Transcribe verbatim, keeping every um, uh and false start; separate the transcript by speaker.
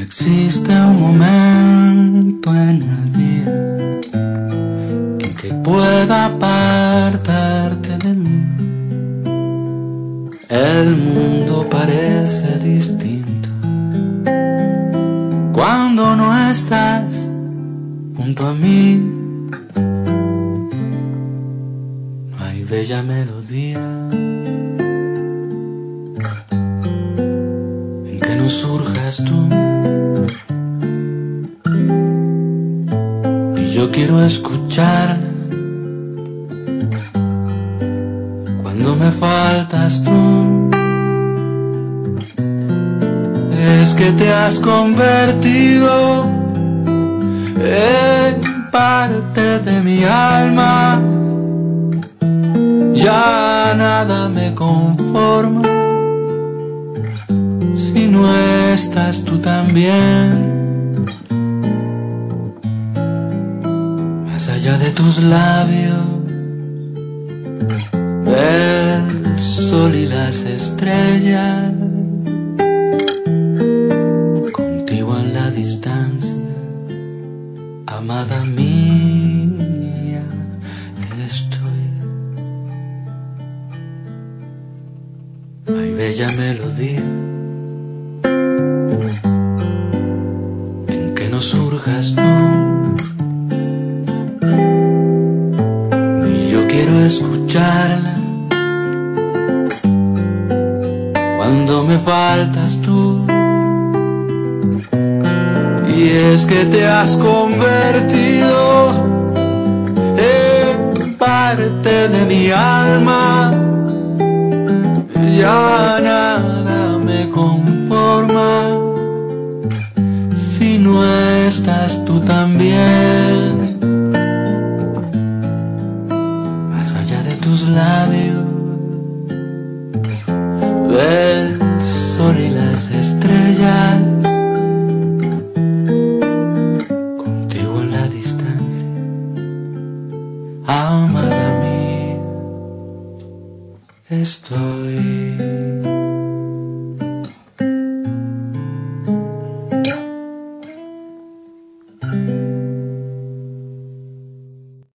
Speaker 1: existe un momento en el día en que pueda apartarte de mí. El mundo parece distinto cuando no estás junto a mí. No hay bella melodía en que no surjas tú. Y yo quiero escucharla cuando me faltas tú. Es que te has convertido en parte de mi alma. Ya nada me conforma si no estás tú también. Más allá de tus labios, el sol y las estrellas, contigo en la distancia, amada mía, estoy. Hay bella melodía en que no surjas tú. Y yo quiero escucharla cuando me faltas tú. Y es que te has convertido en parte de mi alma. Ya nada me conforma si no estás tú también. Más allá de tus labios, el sol y las estrellas, contigo en la distancia, amada mía, estoy.